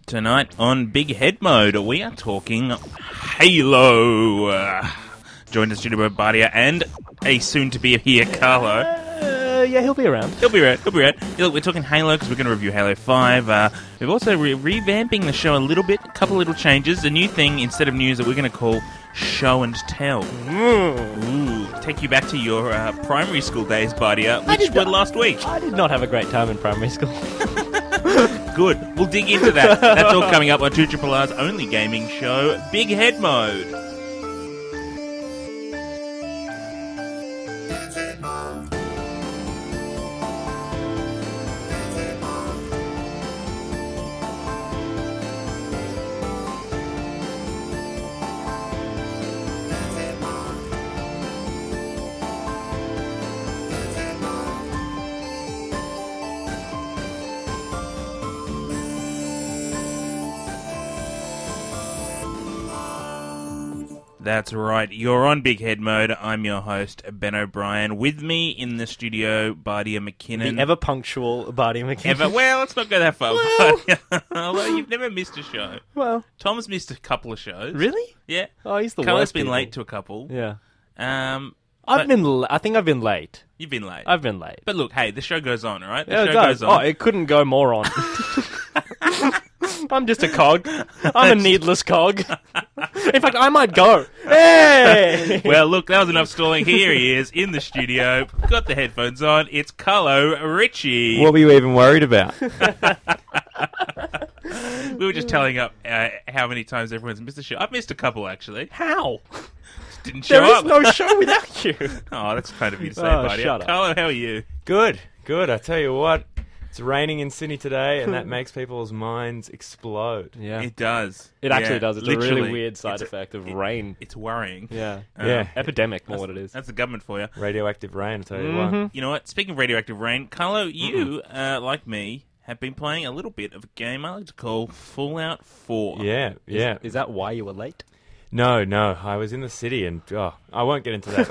Tonight on Big Head Mode, we are talking Halo. Joined in the studio by Bardia and a soon-to-be here Carlo. Yeah, he'll be around. He'll be around. Look, we're talking Halo because we're going to review Halo 5. We're also revamping the show a little bit, a couple little changes. A new thing, instead of news, that we're going to call Show and Tell. Ooh, take you back to your primary school days, Bardia, which were last week. I did not have a great time in primary school. Good. We'll dig into that. That's all coming up on 2RRR's only gaming show, Big Head Mode. That's right. You're on Big Head Mode. I'm your host, Ben O'Brien. With me in the studio, Bardia McKinnon. The ever-punctual Bardia McKinnon. Well, let's not go that far, Bardia. Although you've never missed a show. Well, Tom's missed a couple of shows. really? Yeah. Oh, he's the Carlo's worst. been people. late to a couple. Yeah. But I think I've been late. You've been late. I've been late. But look, hey, the show goes on, all right? The Yeah, show it does. goes on. Oh, it couldn't go more on. I'm just a cog. I'm a needless cog. In fact, I might go. Hey! Well, look, that was enough stalling. Here he is in the studio. Got the headphones on. It's Carlo Ritchie. What were you even worried about? We were just telling up how many times everyone's missed a show. I've missed a couple, actually. How? Didn't show There is up. no show without you. Oh, that's kind of you to say, Oh, buddy. shut up. Carlo, how are you? Good. I tell you what, it's raining in Sydney today, and that makes people's minds explode. Yeah. It does. It actually Yeah, does. It's literally. a really weird side effect of rain. It's worrying. Yeah. Yeah. Epidemic, more what it is. That's the government for you. Radioactive rain, I tell you what. You know what? Speaking of radioactive rain, Carlo, you, like me, have been playing a little bit of a game I like to call Fallout 4. Yeah. Is that why you were late? No, I was in the city, and I won't get into that.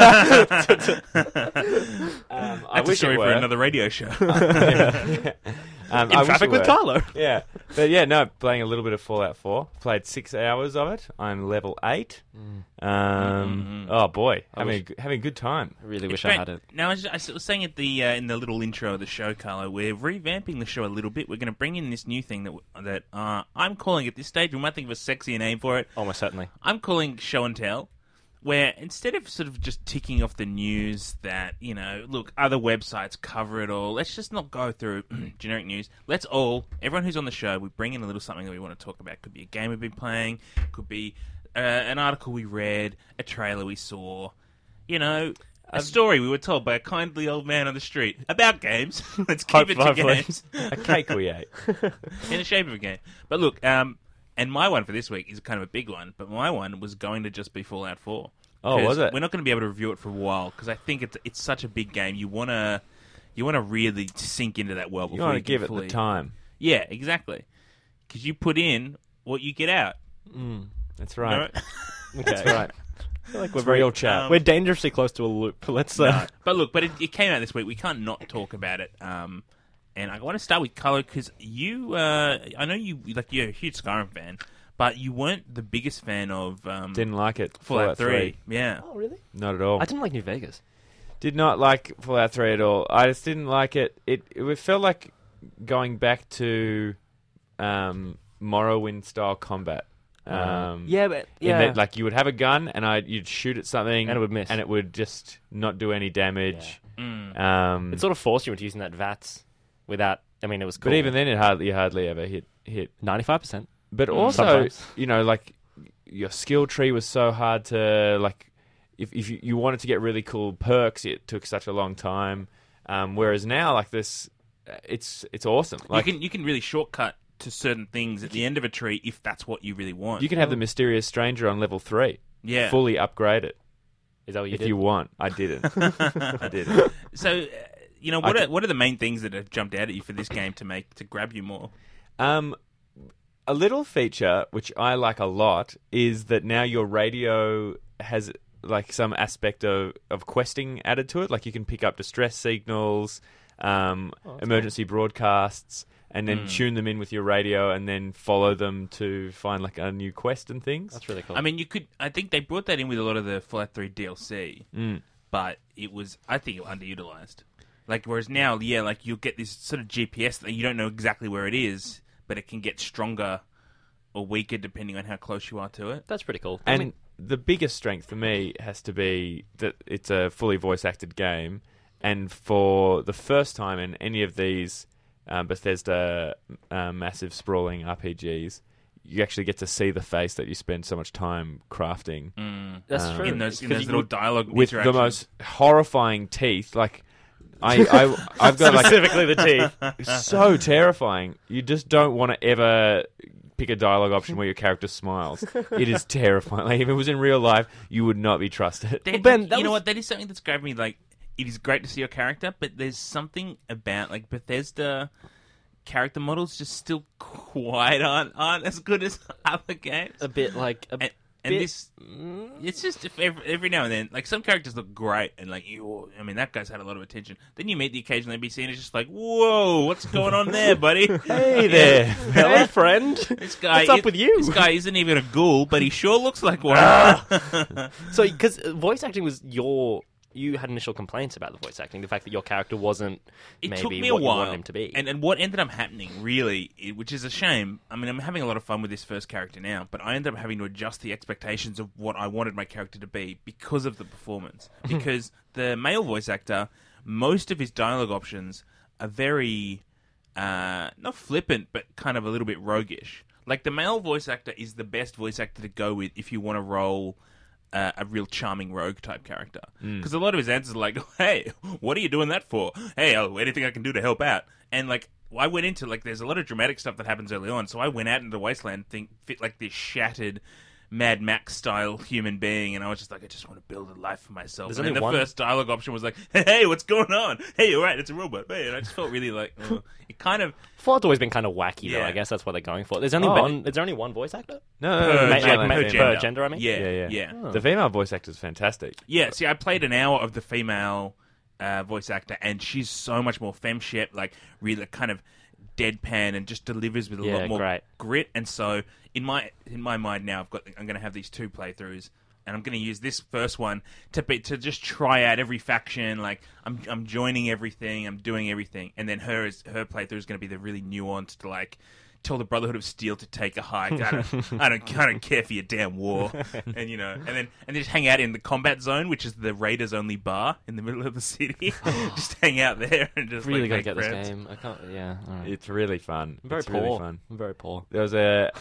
I That's a wish story it for were. another radio show. In I wish traffic it with were. Carlo. Yeah. But yeah, no, playing a little bit of Fallout 4. Played 6 hours of it. I'm level 8. Oh boy, having a good time. I really wish Great. I had it. Now, I was saying at the in the little intro of the show, Carlo, we're revamping the show a little bit. We're going to bring in this new thing that I'm calling at this stage. We might think of a sexier name for it. Almost certainly. I'm calling Show and Tell, where instead of sort of just ticking off the news that, look, other websites cover it all, let's just not go through generic news. Everyone who's on the show, we bring in a little something that we want to talk about. Could be a game we've been playing, could be an article we read, a trailer we saw, a story we were told by a kindly old man on the street about games. Let's keep it to Hopefully. games. A cake we ate. In the shape of a game. But look, and my one for this week is kind of a big one, but my one was going to just be Fallout 4. Oh, 'Cause was it? We're not going to be able to review it for a while, because I think it's such a big game. You want to really sink into that world You before want you to give can it the fully... time. Yeah, exactly. Because you put in what you get out. That's You right. know? That's right. I feel like we're It's real chat. We're dangerously close to a loop. Let's. No. But look, it came out this week. We can't not talk about it. And I want to start with Carlo, because you, I know you're a huge Skyrim fan, but you weren't the biggest fan of Didn't like it. Fallout 3. Yeah. Oh, really? Not at all. I didn't like New Vegas. Did not like Fallout 3 at all. I just didn't like it. It felt like going back to Morrowind-style combat. But In that, like, you would have a gun, and you'd shoot at something, And it would miss. and it would just not do any damage. Mm. It sort of forced you into using that VATS without. I mean, it was cool. But even then, you hardly ever hit. 95%. But also, Sometimes. like, your skill tree was so hard to, like, if you wanted to get really cool perks, it took such a long time. Whereas now, like this, it's awesome. Like, you can really shortcut to certain things at the end of a tree if that's what you really want. you can have the mysterious stranger on level 3. Yeah. Fully upgrade it Is that what you if did? you want. I didn't. I didn't. So, what are the main things that have jumped out at you for this game to grab you more? A little feature which I like a lot is that now your radio has like some aspect of questing added to it. Like you can pick up distress signals, emergency broadcasts. and then tune them in with your radio, and then follow them to find like a new quest and things. That's really cool. I mean, you could. I think they brought that in with a lot of the Fallout 3 DLC, but it was. I think it was underutilized. Like whereas now, yeah, like you'll get this sort of GPS that you don't know exactly where it is, but it can get stronger or weaker depending on how close you are to it. That's pretty cool. And the biggest strength for me has to be that it's a fully voice-acted game, and for the first time in any of these Bethesda massive sprawling RPGs, you actually get to see the face that you spend so much time crafting. That's true. In those little dialogue with the interactions. most horrifying teeth. Like I've got like Specifically the teeth. so terrifying. You just don't want to ever pick a dialogue option where your character smiles. It is terrifying. Like if it was in real life, you would not be trusted. Ben, you know what? That is something that's grabbed me. Like, it is great to see your character, but there's something about like Bethesda character models just still quite aren't as good as other games. A bit like... And this, it's just every now and then, like some characters look great, and like I mean, that guy's had a lot of attention. Then you meet the occasional NPC, and it's just like, whoa, what's going on there, buddy? Hey there. Hello, friend. This guy, What's up with you? This guy isn't even a ghoul, but he sure looks like one. So, because voice acting was you had initial complaints about the voice acting, the fact that your character wasn't It maybe took me a what you while, wanted him to be. and what ended up happening, really, which is a shame. I mean, I'm having a lot of fun with this first character now, but I ended up having to adjust the expectations of what I wanted my character to be because of the performance. Because the male voice actor, most of his dialogue options are very not flippant, but kind of a little bit roguish. Like the male voice actor is the best voice actor to go with if you want to roll a real charming rogue type character, because a lot of his answers are like, "Hey, what are you doing that for? Hey, anything I can do to help out?" And like, I went into like, there's a lot of dramatic stuff that happens early on, so I went out into the wasteland, fit like this shattered Mad Max style human being, and I was just like, I just want to build a life for myself. There's And then only the one- first dialogue option was like, "Hey, what's going on? Hey, you're right, it's a robot." Hey, and I just felt really like, it kind of Fallout's always been kind of wacky, though. Yeah. I guess that's what they're going for. There's only Oh. one. Is there only one voice actor? No, per, male and per female. gender, I mean? Yeah. The female voice actor is fantastic. Yeah, see, I played an hour of the female voice actor, and she's so much more femme-shaped, like really kind of deadpan, and just delivers with a Yeah, lot more great. grit. And so, in my mind now, I'm going to have these 2 playthroughs, and I'm going to use this first one to just try out every faction. Like I'm joining everything, I'm doing everything, and then her playthrough is going to be the really nuanced, like, tell the Brotherhood of Steel to take a hike. I don't care for your damn war, and and then just hang out in the combat zone, which is the Raiders only bar in the middle of the city. Just hang out there and just Really like, gotta make get friends. this game. I can't. Yeah. All right. It's really fun. I'm very it's poor. really fun. I'm very poor. There was a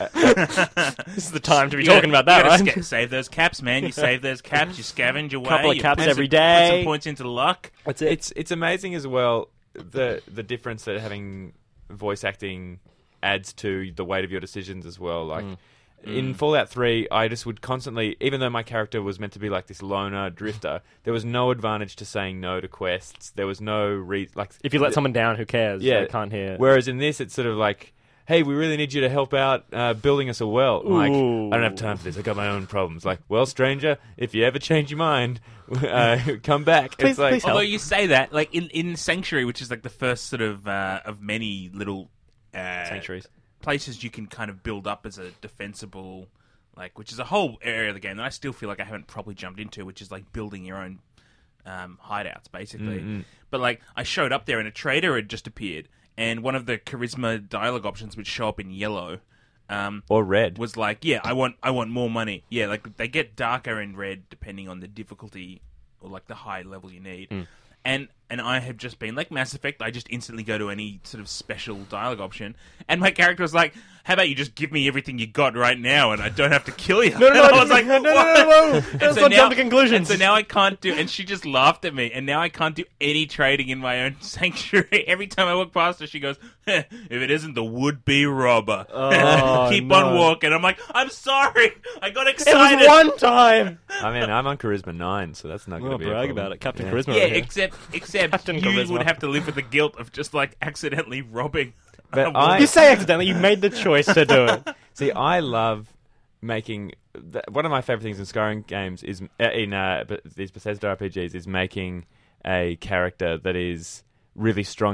This is the time to be You gotta- talking about that, you gotta right? save those caps, man. You save those caps. You scavenge away. Couple of you caps put every Put day. some points into luck. That's it. it's amazing as well the difference that having voice acting adds to the weight of your decisions as well. Like in Fallout 3, I just would constantly, even though my character was meant to be like this loner drifter, there was no advantage to saying no to quests. There was no like If you let someone down, who cares? Yeah. They can't hear. Whereas in this, it's sort of like, hey, we really need you to help out building us a well. I'm like, Ooh. I don't have time for this. I got my own problems. Like, well, stranger, if you ever change your mind, come back. Please- it's like, please help. Although you say that, like in Sanctuary, which is like the first sort of many little Sanctuaries. places you can kind of build up as a defensible, like, which is a whole area of the game that I still feel like I haven't properly jumped into, which is like building your own hideouts, basically. But like, I showed up there and a trader had just appeared, and one of the charisma dialogue options would show up in yellow. or red. Was like, yeah, I want more money. Yeah, like they get darker in red depending on the difficulty or like the high level you need. And I have just been like Mass Effect. I just instantly go to any sort of special dialogue option, and my character was like, "How about you just give me everything you got right now, and I don't have to kill you?" No, And I was like, no, "What?" And Let's so not now- jump to conclusions. And so now I can't do. And she just laughed at me, and now I can't do any trading in my own sanctuary. Every time I walk past her, she goes, "If it isn't the would-be robber," Oh, keep no. on walking. I'm like, "I'm sorry, I got It excited." was one time. I mean, I'm on Charisma 9, so that's not going Oh, to be a brag problem. about it, Captain Yeah. Charisma. Yeah, over here. except Captain you Charisma. would have to live with the guilt of just like accidentally robbing. But a I- woman. You say accidentally. You made the choice to do it. See, I love making... one of my favourite things in Skyrim games is... these Bethesda RPGs is making a character that is really strong in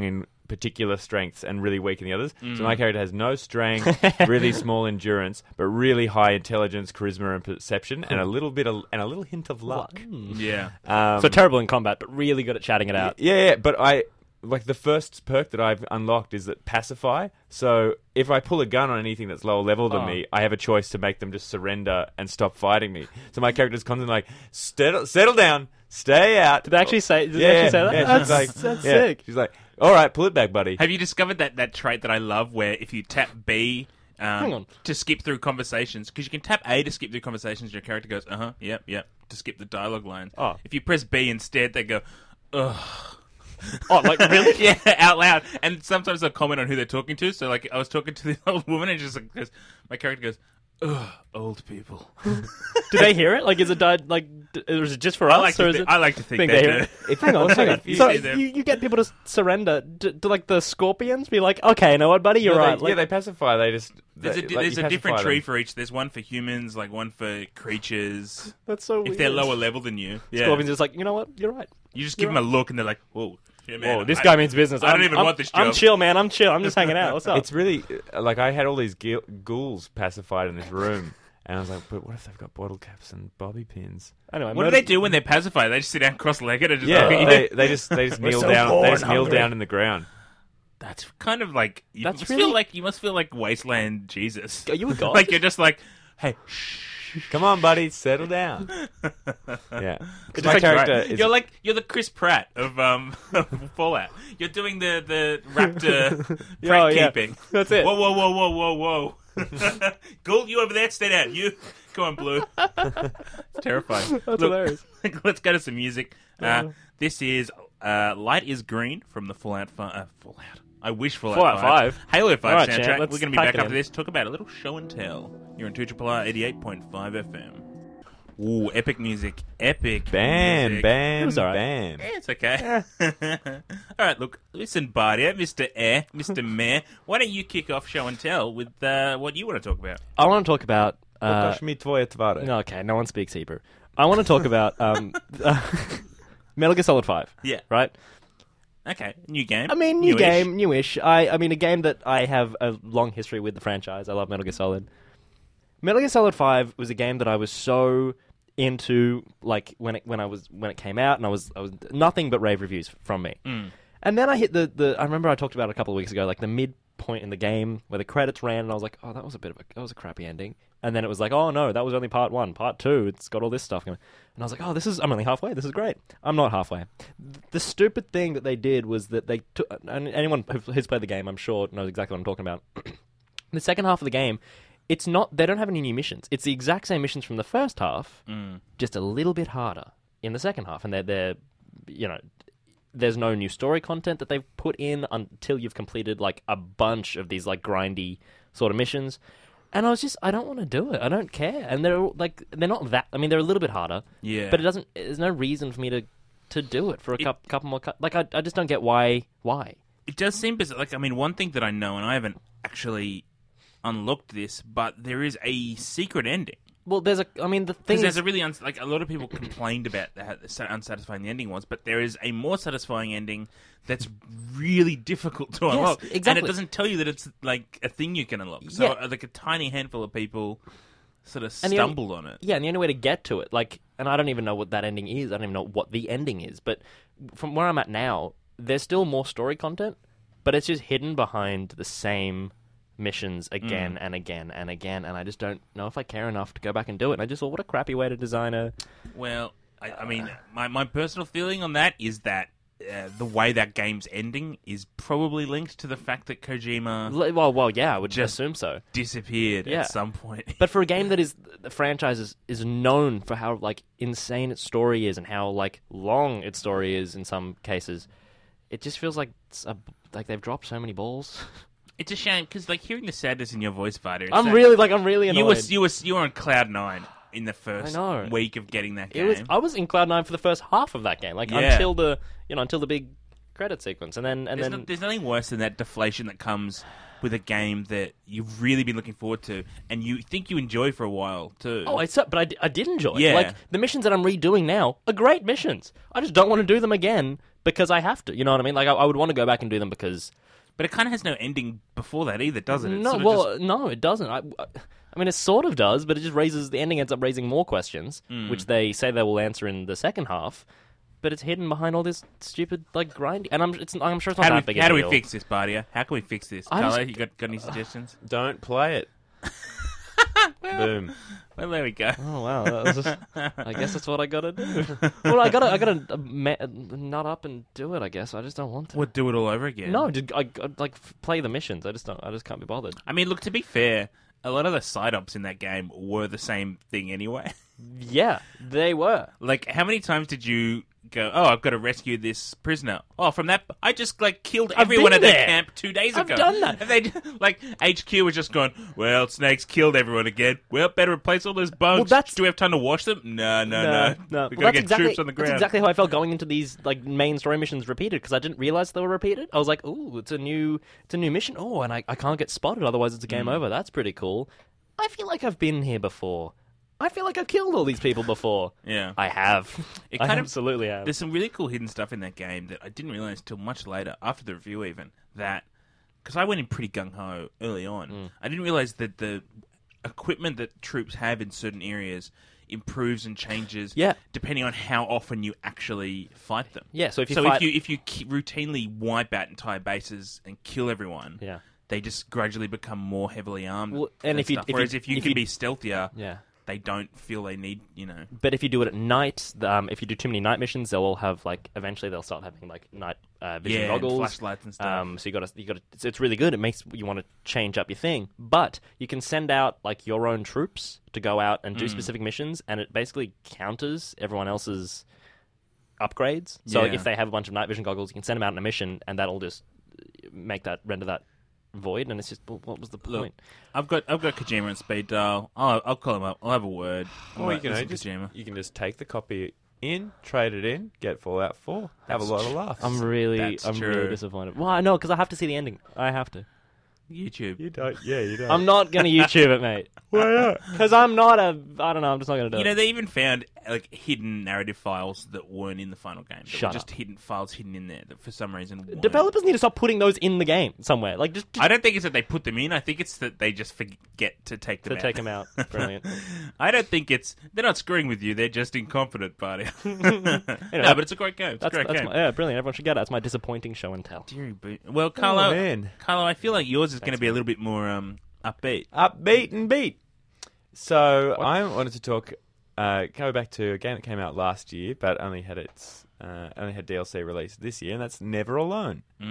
particular strengths and really weak in the others. So my character has no strength, really small endurance, but really high intelligence, charisma, and perception, and a little hint of luck. Yeah. So terrible in combat, but really good at chatting it out. Yeah, but the first perk that I've unlocked is that pacify. So if I pull a gun on anything that's lower level than me, I have a choice to make them just surrender and stop fighting me. So my character's constantly like, settle down, stay out. Did they actually say? Did they actually say that? Yeah, she's like, That's sick. She's like, all right, pull it back, buddy. Have you discovered that trait that I love, where if you tap B Hang on. to skip through conversations, because you can tap A to skip through conversations, your character goes, yep, to skip the dialogue lines. Oh. If you press B instead, they go, ugh. Oh, like really? Yeah, out loud. And sometimes they'll comment on who they're talking to. So, like, I was talking to the old woman, and just like my character goes, ugh, old people. Do they hear it? Like, is it is it just for us? Or is it? I like to think they they hear do. it? Hang on. You So see them. you get people to surrender. Do like the scorpions be like, okay, you know what, buddy, you're right. They pacify. They just There's a different tree for each. There's one for humans, like one for creatures. That's so weird. If they're lower level than you, yeah. Scorpions just like, you know what, you're right. You just give them a look, and they're like, whoa. Yeah, man, Whoa, this guy means business. I don't even want this job. I'm chill, man. I'm chill. I'm just hanging out. What's up? It's really like I had all these ghouls pacified in this room, and I was like, but what if they've got bottle caps and bobby pins? Anyway, What do they do when they're pacified? They just sit down cross-legged and just they just kneel so down. bored They and just kneel hungry. down in the ground. That's kind of like you That's must really- feel like Wasteland Jesus. Are you a god? Like you're just like, hey, shh. Come on, buddy, settle down. Yeah, It's my like, character Right. is You're the Chris Pratt of Fallout. You're doing the raptor Yeah, prank yeah. keeping. That's it. Whoa. Gould, you over there? Stay down. You come on, Blue. It's terrifying. That's hilarious. Let's go to some music. This is Light is Green from the Fallout. Fallout. I wish Fallout 5. Halo 5 All right, soundtrack. champ, let's We're going to be pack back it after in. this. Talk about a little show and tell. You're on 2 88.5 FM. Ooh, epic music. Epic bam, music. bam, was all right. bam. Yeah, it's okay. All right, look, listen, buddy, Mr. Mr. Mayor, why don't you kick off show and tell with what you want to talk about? I want to talk about. Pokaż mi twoje tvary. No, okay, no one speaks Hebrew. I want to talk about Metal Gear Solid 5. Yeah. Right? Okay, new game. I mean, new Newish. game, newish. I mean, a game that I have a long history with the franchise. I love Metal Gear Solid. Metal Gear Solid 5 was a game that I was so into, like when it came out, and I was nothing but rave reviews from me. And then I hit the I remember I talked about it a couple of weeks ago, like the midpoint in the game where the credits ran, and I was like, oh, that was a crappy ending. And then it was like, oh no, that was only part 1. Part 2, it's got all this stuff going. And I was like, oh, I'm only halfway. This is great. I'm not halfway. The stupid thing that they did was that they took, and anyone who's played the game, I'm sure, knows exactly what I'm talking about. The second half of the game, it's not, they don't have any new missions. It's the exact same missions from the first half, just a little bit harder in the second half. And they're you know, there's no new story content that they've put in until you've completed like a bunch of these like grindy sort of missions. And I don't want to do it. I don't care. And they're not that, I mean, they're a little bit harder. Yeah. But there's no reason for me to do it for a couple more, like I just don't get why. It does seem bizarre. Like, I mean, one thing that I know, and I haven't actually unlocked this, but there is a secret ending. Well, the thing Because there's is, a really like a lot of people complained about how unsatisfying the ending was, but there is a more satisfying ending that's really difficult to unlock, and exactly. it doesn't tell you that it's like a thing you can unlock. So Yeah. like a tiny handful of people sort of And the only- stumbled on it. yeah, and the only way to get to it, like, and I don't even know what that ending is. I don't even know what the ending is. But from where I'm at now, there's still more story content, but it's just hidden behind the same missions again and again and again, and I just don't know if I care enough to go back and do it. And I just thought, what a crappy way to design a... Well, I mean, my personal feeling on that is that the way that game's ending is probably linked to the fact that Kojima Well, yeah, I would Just- assume so. disappeared Yeah. at some point. But for a game that is the franchise is known for how like insane its story is and how like long its story is in some cases, it just feels like like they've dropped so many balls. It's a shame because, like, hearing the sadness in your voice, Vader. I'm really annoyed. You were on cloud 9 in the first I know. week of getting that It game. was. I was in Cloud 9 for the first half of that game, like Yeah. until the big credit sequence, and then There's nothing worse than that deflation that comes with a game that you've really been looking forward to and you think you enjoy for a while too. Oh, but I did enjoy it. Yeah. Like, the missions that I'm redoing now are great missions. I just don't want to do them again because I have to. You know what I mean? Like, I would want to go back and do them because... But it kind of has no ending before that either, does it? It's No, sort of well, no, it doesn't. I mean, it sort of does, but it just raises... The ending ends up raising more questions, which they say they will answer in the second half, but it's hidden behind all this stupid, like, grinding. And I'm sure it's not that big a How do we deal. fix this, Bardia? How can we fix this? I Carlo, just- you got any suggestions? Don't play it. Boom. Well, there we go. Oh wow! That was just, I guess that's what I gotta do. Well, I gotta nut up and do it. I guess I just don't want to. We'll do it all over again. No, I like play the missions. I just can't be bothered. I mean, look, to be fair, a lot of the side ops in that game were the same thing anyway. Yeah, they were. Like, how many times did you go, oh, I've got to rescue this prisoner? Oh, from that, I just, like, killed everyone been at that there. camp 2 days I've ago. done that. And they, like, HQ was just going, well, Snake's killed everyone again. Well, better replace all those bones. Well, Do we have time to wash them? No. No. We've Well, got to get troops on the ground. That's exactly how I felt going into these like main story missions repeated because I didn't realize they were repeated. I was like, "Ooh, it's a new mission. Oh, and I can't get spotted, otherwise it's a game over. That's pretty cool." I feel like I've been here before. I feel like I've killed all these people before. Yeah. I have. It I kind of- absolutely have. There's some really cool hidden stuff in that game that I didn't realize till much later, after the review even, that... Because I went in pretty gung-ho early on. I didn't realize that the equipment that troops have in certain areas improves and changes depending on how often you actually fight them. Yeah, so if you routinely wipe out entire bases and kill everyone, Yeah. they just gradually become more heavily armed. Well, and if you- stuff. if you- Whereas if you if can you- be stealthier, Yeah. they don't feel they need, But if you do it at night, if you do too many night missions, they'll all have like eventually they'll start having like night vision and goggles, flashlights and stuff. So you got to. It's really good. It makes you want to change up your thing, but you can send out like your own troops to go out and do specific missions, and it basically counters everyone else's upgrades. So Yeah. if they have a bunch of night vision goggles, you can send them out on a mission, and that'll just render that void. And it's just, well, what was the Look, point? I've got Kojima on speed dial. I'll call him up. I'll have a word. Or you can Listen, just Kojima. you can just take the copy in, trade it in, get Fallout 4, have a lot of laughs. I'm really That's true. really disappointed. Well, I know because I have to see the ending. I have to. YouTube. You don't. Yeah, you don't. I'm not going to YouTube it, mate. Why not? Because I'm not a... I don't know, I'm just not going to do You know, it. they even found like hidden narrative files that weren't in the final game. That Shut were just up. hidden files hidden in there that for some reason weren't. Developers need to stop putting those in the game somewhere. Like, just I don't think it's that they put them in. I think it's that they just forget to take them to out. take them out. Brilliant. I don't think it's... They're not screwing with you. They're just incompetent, buddy. No, but it's a great game. It's a great game. Yeah, brilliant. Everyone should get it. That's my disappointing show and tell. Deary boot. Well, Carlo, man. I feel like yours is going to be a little bit more upbeat. Upbeat and beat. So I wanted to talk. Go back to a game that came out last year, but only had DLC released this year, and that's Never Alone. Or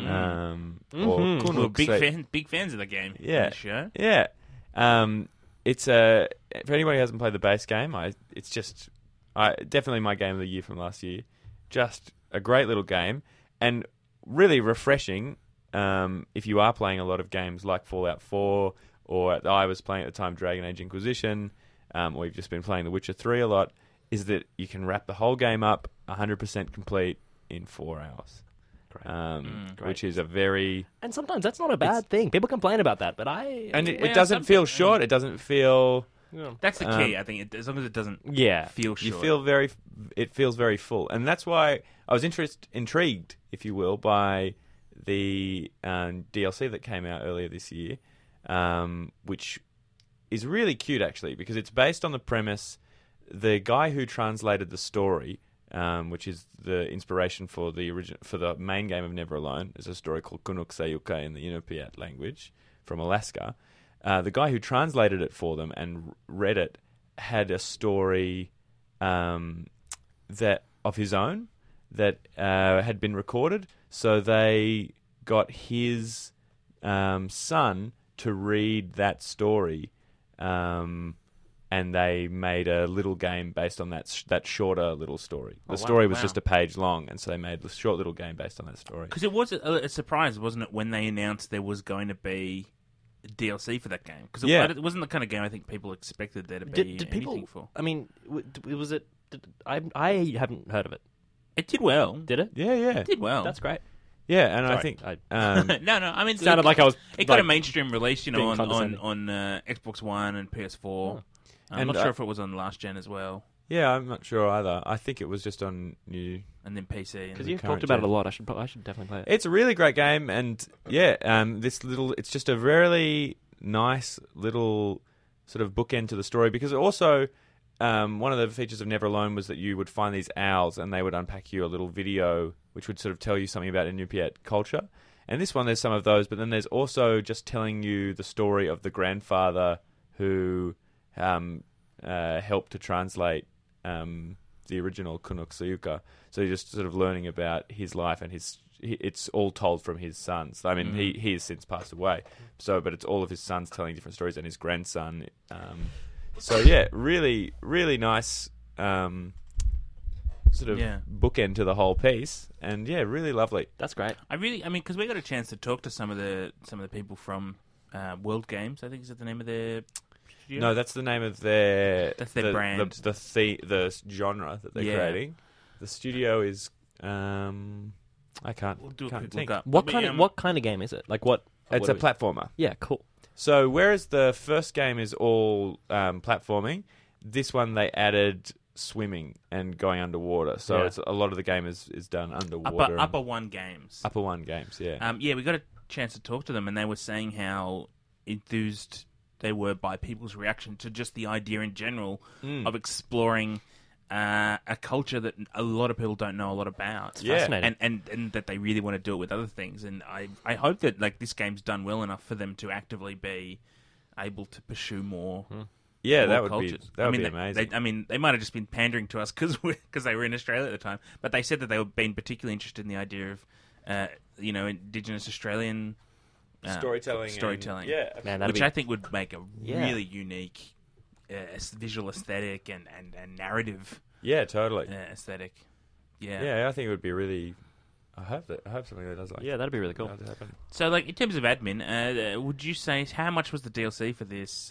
Mhm. Kunuk Well, Se- big fans of the game. Yeah. On the show. Yeah. It's for anybody who hasn't played the base game, it's just definitely my game of the year from last year. Just a great little game and really refreshing. If you are playing a lot of games like Fallout 4, or I was playing at the time Dragon Age Inquisition, or you've just been playing The Witcher 3 a lot, is that you can wrap the whole game up 100% complete in 4 hours. Which is a very... And sometimes that's not a bad thing. People complain about that, but And Well, it doesn't feel something- short. It doesn't feel... That's the key, I think. As long as it doesn't feel short. You feel very... It feels very full. And that's why I was intrigued, if you will, by the DLC that came out earlier this year, which is really cute, actually, because it's based on the premise... The guy who translated the story... which is the inspiration for the main game of Never Alone, is a story called Kunuk Sayuka in the Inupiat language from Alaska. The guy who translated it for them and read it had a story that of his own that had been recorded. So they got his son to read that story. And they made a little game based on that shorter little story. The story was just a page long, and so they made a short little game based on that story. Because it was a surprise, wasn't it, when they announced there was going to be DLC for that game? Because it wasn't the kind of game I think people expected there to be Did people... anything for. I mean, was it... I haven't heard of it. It did well. Did it? Yeah. It did well. That's great. Yeah, and I Sorry, think No, I mean, sounded like I was. it got a like, mainstream release, you know, being on condescending. Xbox One and PS4. Oh. I'm And, not sure if it was on last gen as well, yeah, I'm not sure either. I think it was just on new. and then PC. Because And you've current talked about gen. it a lot. I should definitely play it. It's a really great game, and it's just a really nice little sort of bookend to the story, because also one of the features of Never Alone was that you would find these owls and they would unpack you a little video which would sort of tell you something about Inupiat culture. And this one, there's some of those, but then there's also just telling you the story of the grandfather who helped to translate the original Kunuk Sayuka. So you're just sort of learning about his life, and it's all told from his sons. I mean, he has since passed away. So, but it's all of his sons telling different stories, and his grandson. So yeah, really, really nice sort of bookend to the whole piece, and yeah, really lovely. That's great. I mean, because we got a chance to talk to some of the people from World Games. I think is that the name of their studio? No, that's the name of their. That's their brand. The genre that they're creating. The studio is. I can't. We'll do a can't quick think. look up. What But, kind of game is it? Like what? It's what a are we- platformer. Yeah, cool. So whereas the first game is all platforming, this one they added swimming and going underwater. So Yeah. it's a lot of the game is done underwater. and- Upper One Games. Upper One games, yeah. Yeah, we got a chance to talk to them, and they were saying how enthused they were by people's reaction to just the idea in general of exploring a culture that a lot of people don't know a lot about. Yeah. Fascinating. And that they really want to do it with other things. And I hope that like this game's done well enough for them to actively be able to pursue more. Yeah, more that would cultures. be they- amazing. They might have just been pandering to us because they were in Australia at the time. But they said that they were being particularly interested in the idea of, Indigenous Australian Storytelling. storytelling. Yeah, Man, that'd which be I think would make a Yeah. really unique visual aesthetic and narrative yeah, totally. aesthetic. Yeah. Yeah, I think it would be really. I hope something that does like. Yeah, that'd be really cool. that happen. So, like, in terms of admin, would you say how much was the DLC for this?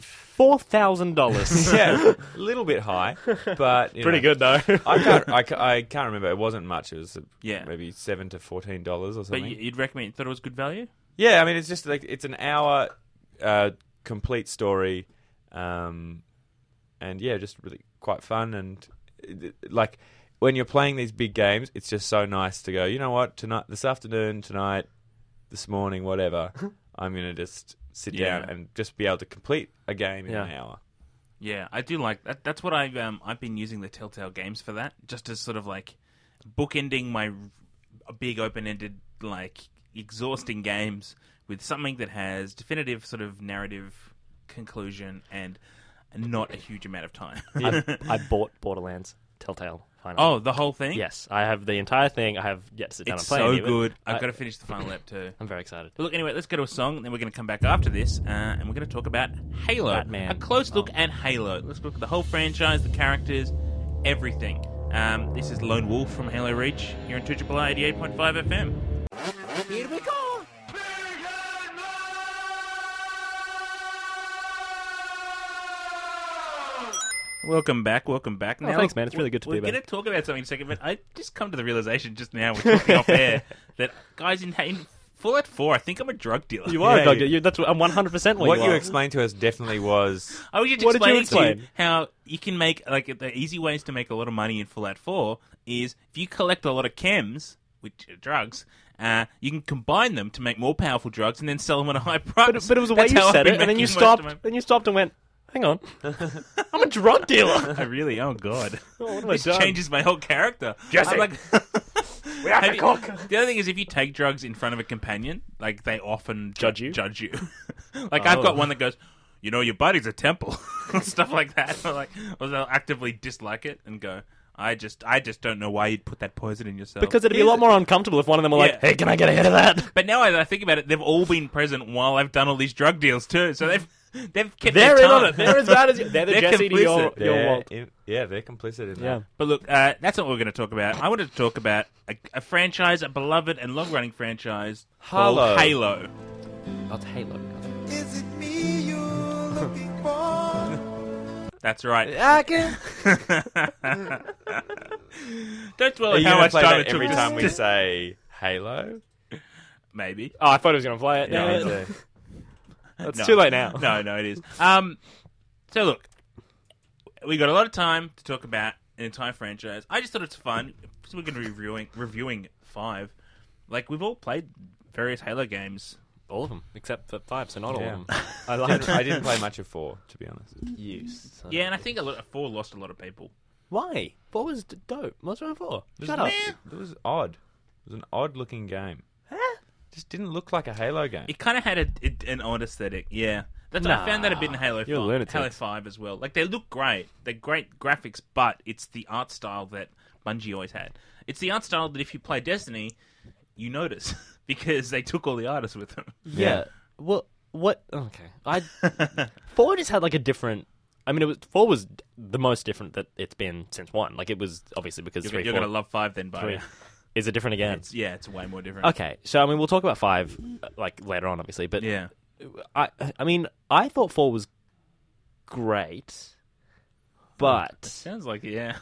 $4,000. Yeah, a little bit high, but you Pretty know, good though. I can't remember. It wasn't much. It was Yeah. maybe $7 to $14 or But something. you'd recommend? You thought it was good value? Yeah, I mean, it's just like it's an hour complete story, and yeah, just really quite fun. And like when you're playing these big games, it's just so nice to go. You know what? This afternoon, tonight, this morning, whatever, I'm gonna just sit Yeah. down and just be able to complete a game in Yeah. an hour. Yeah, I do like that. That's what I've been using the Telltale games for that, just as sort of like bookending my big open-ended, like exhausting games with something that has definitive sort of narrative conclusion and not a huge amount of time. I bought Borderlands Telltale finally. Oh, the whole thing? Yes, I have the entire thing. I have yet to sit down It's and play so any of it. good. I've I- got to finish the final ep too. I'm very excited. But look, anyway, let's go to a song, and then we're going to come back after this, and we're going to talk about Halo. Batman. A close look at Halo. Let's look at the whole franchise, the characters, everything. This is Lone Wolf from Halo Reach here on 2 88.5 FM. Here we go! Welcome back. Oh, thanks, man. It's really good to be We're back. going to talk about something in a second, but I just come to the realization just now, we're talking off air, that guys in Fallout 4, I think I'm a drug dealer. You are Yeah, a dog. That's what, I'm 100% What you are. explained to us definitely was I was just What did you explaining to you explain? how you can make, like, the easy ways to make a lot of money in Fallout 4 is if you collect a lot of chems, which are drugs, you can combine them to make more powerful drugs and then sell them at a high price. But it was the way That's you how I've said been it, and then you making most of stopped. Then you stopped and went, "Hang on, I'm a drug dealer." I really, oh god, Oh, what have I this done? changes my whole character. Jesse. I'm like, We have to cook. The other thing is, if you take drugs in front of a companion, like they often Judge you? Like I've got one that goes, you know, your body's a temple, stuff like that. Or they'll actively dislike it and go, I just don't know why you'd put that poison in yourself. Because it'd be a lot more uncomfortable if one of them were like, Yeah. "Hey, can I get ahead of that?" But now I think about it, they've all been present while I've done all these drug deals too. So they've kept They're their in on tongue. it. They're as bad as you. They're the They're Jesse to your complicit. Walt. they're complicit in that. Yeah. But look, that's not what we're going to talk about. I wanted to talk about a franchise, a beloved and long-running franchise called Halo. Halo. That's Halo. Is it me you're looking for? That's right. I can. Don't dwell Are on you how gonna much play time that it took every us time we to- say Halo? Maybe. Oh, I thought he was going to play it. Yeah, Damn me it. too. It's No. too late now. No, it is. So look, we got a lot of time to talk about an entire franchise. I just thought it's fun. So we're going to be reviewing 5. Like, we've all played various Halo games. All of them, except for 5, so not all Yeah. of them. I like I didn't play much of 4, to be honest. use. Yeah, and I think 4 lost a lot of people. Why? 4 was dope. What's wrong with 4? It Shut was, up. It was odd. It was an odd-looking game. Just didn't look like a Halo game. It kind of had an odd aesthetic, yeah. I found that a bit in Halo you're a 5, lunatic. Halo 5 as well. Like, they look great. They're great graphics, but it's the art style that Bungie always had. It's the art style that if you play Destiny, you notice, because they took all the artists with them. Yeah. Well, what? Okay. 4 just had like a different. I mean, 4 was the most different that it's been since 1. Like, it was obviously because You're 3, going 4. to love 5 then, buddy. 3. Is it different again? It's way more different. Okay, so I mean, we'll talk about 5 like later on, obviously. But Yeah. I mean, I thought 4 was great, but Sounds like it, yeah.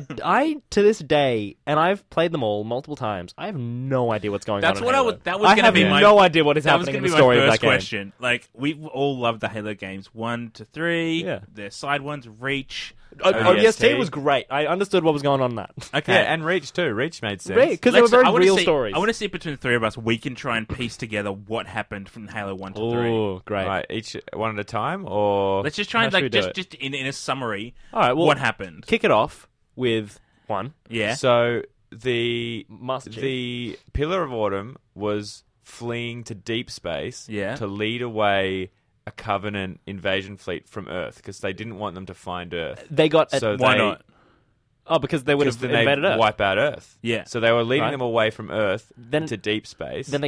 I to this day, and I've played them all multiple times. I have no idea what's going That's on. what in I Halo. would. That was I going to have be my. no idea what is That was happening going in to the be my story of first that game. question. Like, we've all loved the Halo games 1 to 3. Yeah. The side ones, Reach. ODST was great. I understood what was going on in that. Okay. Yeah, and Reach too. Reach made sense. Because they were very I wanna real see, stories. I want to see between the three of us, we can try and piece together what happened from Halo 1 to 3. Oh, great! Right, each one at a time, or Let's just try How and, should we like, do it? just in a summary, All right, well, what happened. kick it off with 1. Yeah. So the Master Chief. the Pillar of Autumn was fleeing to deep space Yeah. to lead away a Covenant invasion fleet from Earth because they didn't want them to find Earth. They got So Why they, not? because they would have Because then invaded they Earth. wipe out Earth. Yeah. So they were leading Right. them away from Earth Then- to deep space. Then they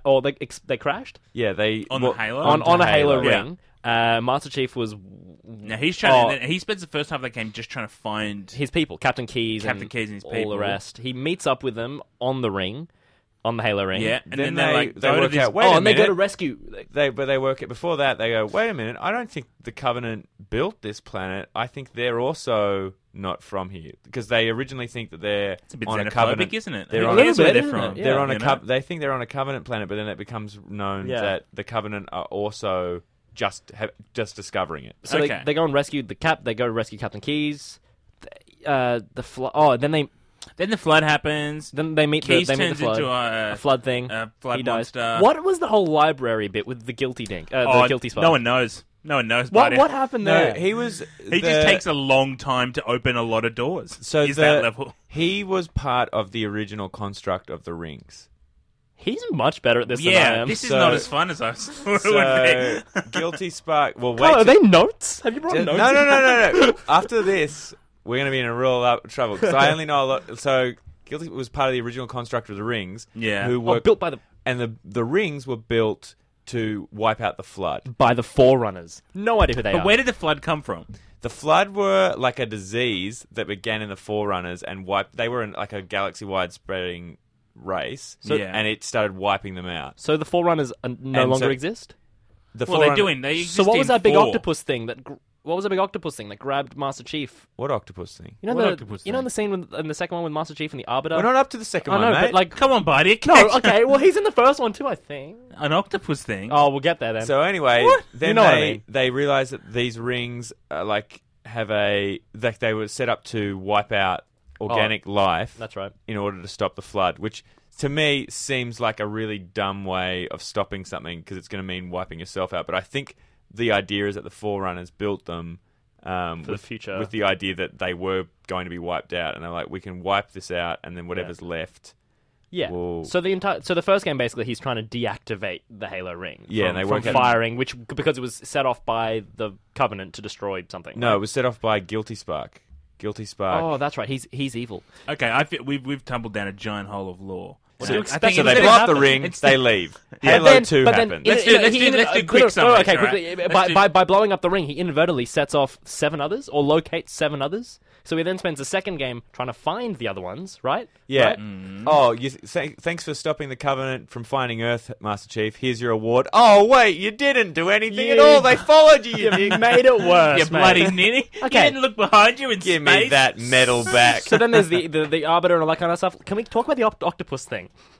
they crashed yeah, they On the Halo? on a Halo Yeah. ring. Master Chief was Now, he's trying. Oh. And he spends the first half of that game just trying to find. his people, Captain Keyes, Captain and Keyes and his all people. the rest. He meets up with them on the ring, on the Halo ring. Yeah, and Then then, they- like, they go to work this- out, wait oh, a and they go minute. to rescue. But they work it before that. They go, wait a minute. I don't think the Covenant built this planet. I think they're also not from here because they originally think that they're It's a bit on a xenophobic, Covenant. isn't it? They're Who on cares a where bit, they're isn't from. it? Yeah. They're on a You know? They think they're on a Covenant planet, but then it becomes known Yeah. that the Covenant are also just discovering it. So Okay. they go and rescue the Cap. They go to rescue Captain Keyes. Then Then the flood happens. they meet Keys the turns flood. into A flood thing. flood He dies. monster. What was the whole library bit with the guilty dink? The Oh, guilty spot. no one knows. No one knows. What buddy. what happened No, there? he was. He just takes a long time to open a lot of doors. So is that level? He was part of the original construct of the rings. He's much better at this than I Yeah, am. this is So- not as fun as I thought it So would be. Guilty Spark. Well, Carl, wait. are they notes? Have you brought No, notes? no. After this, we're going to be in a real trouble because I only know a lot. So Guilty was part of the original construct of the rings. Yeah. Who Oh, were built by the rings were built to wipe out the flood. the Forerunners. No idea who they But are. where did the flood come from? The flood were like a disease that began in the Forerunners and wiped. They were in like a galaxy-wide spreading race, Yeah. and it started wiping them out. So the Forerunners no And longer so- exist? The Well, they're Forerunner- doing. They So what was exist that in big 4. octopus thing that... What was that big octopus thing that grabbed Master Chief? What octopus thing? You know What the octopus you know thing? the scene in the second one with Master Chief and the Arbiter? We're not up to the second I know, one, mate. but like... Come on, buddy. No, okay, well he's in the first one too, I think. An octopus thing. Oh, we'll get there then. So anyway, What? then You know what I mean. they realized that these rings have like they were set up to wipe out organic life That's right. in order to stop the flood, which to me seems like a really dumb way of stopping something because it's going to mean wiping yourself out. But I think the idea is that the Forerunners built them For the future. with the idea that they were going to be wiped out, and they're like, we can wipe this out, and then whatever's left. Yeah. Whoa. So the first game basically he's trying to deactivate the Halo ring. Yeah, and they from work out- firing, because it was set off by the Covenant to destroy something. No, right? it was set off by Guilty Spark. Guilty Spark. Oh, that's right. He's evil. Okay, I feel we've tumbled down a giant hole of lore. What do you I expect? think So they instead blow of- up the ring, instead- they leave. Yeah. Halo 2 but then happens. Let's do quick summaries, Okay, all right? quickly. Let's do- By blowing up the ring, he inadvertently sets off 7 others, or locates 7 others. So he then spends the second game trying to find the other ones, right? Yeah. Right? Oh, thanks for stopping the Covenant from finding Earth, Master Chief. Here's your award. Oh, wait, you didn't do anything at You- all. They followed you. You made it worse, You mate. bloody ninny. Okay. You didn't look behind you in Give space. me that medal back. So then there's the Arbiter and all that kind of stuff. Can we talk about the octopus thing?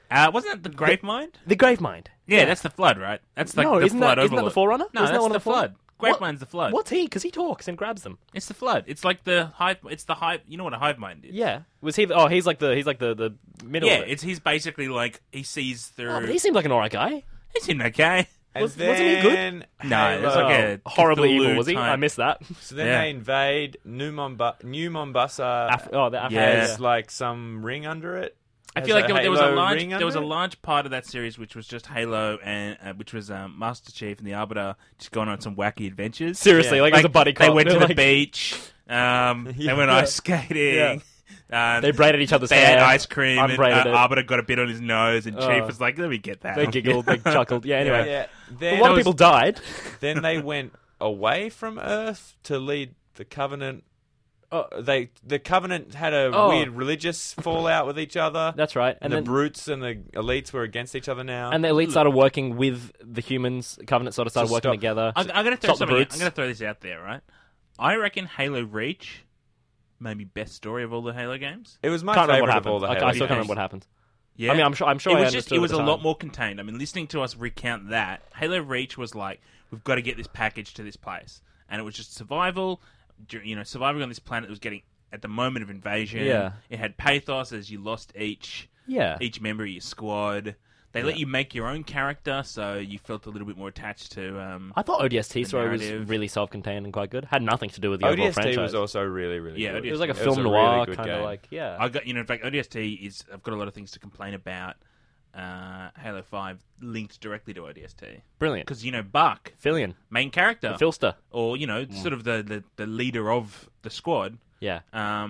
Wasn't it the Gravemind? The Gravemind. Yeah, that's the Flood, right? That's like No, the isn't Flood that the Overlord. Forerunner? No, Isn't that that's one of the the Flood? Flood. What? Gravemind's the Flood. What's he? Because he talks and grabs them. It's the Flood. It's like the hive. It's the hive. You know what a hive mind is? Yeah. Was he? Oh, he's like the middle. Yeah, of it. he's basically like he sees through. Oh, but he seemed like an alright guy. He seemed okay. And Wasn't he good? then No, it was like a Horribly Cthulhu evil, was he? type. I missed that. So then Yeah. they invade New Mombasa. The Yeah. Has like some ring under it. I Has feel like a there was a Halo large ring there was a under it? large part of that series which was just Halo and which was Master Chief and the Arbiter just going on some wacky adventures. Seriously, Yeah. like it was a buddy cop. They went to They're the like- beach. They went ice skating. They braided each other's They hair. had ice cream. And unbraided it. Arbiter got a bit on his nose, and Chief Oh. was like, "Let me get that." They giggled, they chuckled. Yeah. Anyway, Yeah. a Then, lot of people died. then they went away from Earth to lead the Covenant. The Covenant had a Oh. weird religious fallout with each other. That's right. And the brutes and the elites were against each other now. And the elite started working with the humans. Covenant sort of started To working stop- together. I'm going to throw Stop the something. brutes. I'm going to throw this out there, right? I reckon Halo Reach, maybe best story of all the Halo games. it was my Can't remember favorite what of all the happened. Halo I still can't games. remember what happened. Yeah, I mean, I'm sure. it I was just understood it was at a the lot time. more contained. I mean, listening to us recount that Halo Reach was like, we've got to get this package to this place, and it was just survival. Surviving on this planet that was getting at the moment of invasion. Yeah. It had pathos as you lost each Yeah. member of your squad. They let you make your own character, so you felt a little bit more attached to. I thought ODST story was narrative. really self-contained and quite good. Had nothing to do with the overall ODST franchise. was also really, really Yeah, good. It was like a It film was a noir really good kind of game. like I got in fact ODST is. I've got a lot of things to complain about. Halo 5 linked directly to ODST brilliant. because Buck, Fillion, main character, the Filster. or sort of the leader of the squad, Yeah.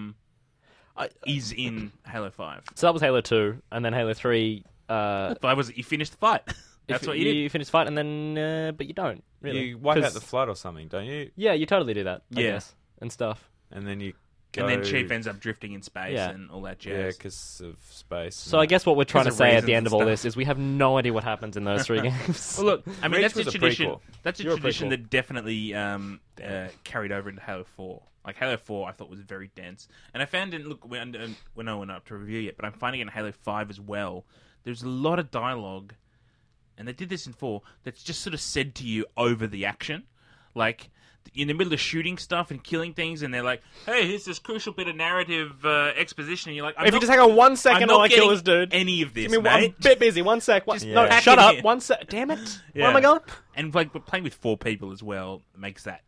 is in Halo 5. So that was Halo 2, and then Halo 3. 5 was you finished the fight. That's what you did. You finish the fight, and then but you don't really. You wipe 'Cause- out the flood or something, don't you? Yeah, you totally do that. I Yeah. guess, and stuff. And then you go... And then Chief ends up drifting in space Yeah. and all that Yeah, jazz. because of space. So I guess what we're trying to Because of say at reasons the end and of all stuff. this is we have no idea what happens in those three games. Well, look, I mean Reach that's a was a tradition. prequel. That's a You're a tradition prequel. that definitely carried over into Halo 4. Like Halo 4, I thought was very dense, and I found in we're not up to review yet, but I'm finding in Halo 5 as well. There's a lot of dialogue, and they did this in 4. That's just sort of said to you over the action, like in the middle of shooting stuff and killing things, and they're like, "Hey, here's this crucial bit of narrative exposition," and you're like, if you just hang on 1 second, I'm while not I kill getting this dude. any of this, I mean, mate. I'm a bit busy. 1 sec. Just No, pack shut it up. in. 1 sec. Damn it. Yeah. Where am I going? And like but playing with 4 people as well makes that,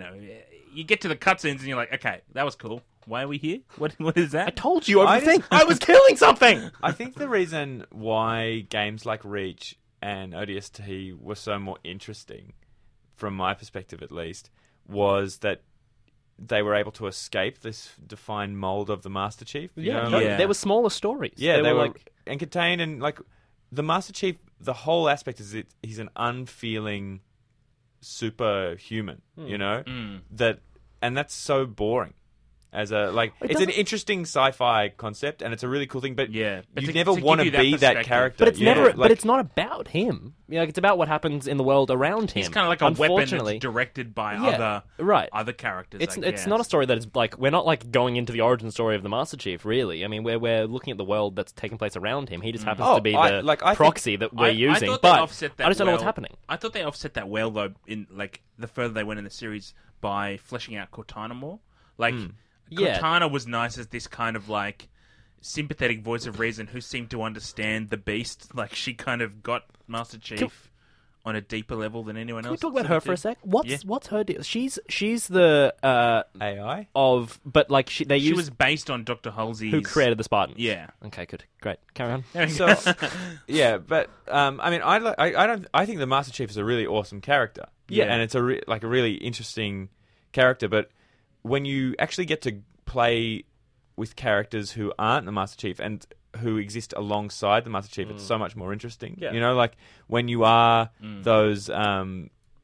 you get to the cutscenes and you're like, okay, that was cool. Why are we here? What is that? I told you over I the thing. just- I was killing something. I think the reason why games like Reach and ODST were so more interesting, from my perspective at least, was that they were able to escape this defined mold of the Master Chief. You know, like- Yeah. There were smaller stories. Yeah, they were like and contained, and like the Master Chief, the whole aspect is he's an unfeeling superhuman, you know? And that's so boring. As a it's an interesting sci-fi concept, and it's a really cool thing. But Yeah, but you to- never to want give you to that be that perspective. character. But it's Yeah, never. like- But it's not about him. It's about what happens in the world around him. It's kind of like a weapon Unfortunately, that's directed by Yeah, right. other characters. It's I it's guess. not a story that is like we're not like going into the origin story of the Master Chief. Really, I mean we're looking at the world that's taking place around him. He just happens to be I the think- proxy that we're I using. thought they But offset that I just don't know what's well. happening. I thought they offset that well though. In like the further they went in the series by fleshing out Cortana more. Like Yeah. Cortana was nice as this kind of like sympathetic voice of reason who seemed to understand the beast. Like she kind of got Master Chief on a deeper level than anyone Can we else. talk about sort her of for a did. sec? What's Yeah. what's her deal? She's the AI. of but like they She used was based on Dr. Halsey's. who created the Spartans. Yeah. Okay, good, great. Carry on. So, yeah, but I mean, I think the Master Chief is a really awesome character. Yeah. and it's a really interesting character. But when you actually get to play with characters who aren't the Master Chief and who exist alongside the Master Chief, it's so much more interesting. Yeah. You know, like when you are those the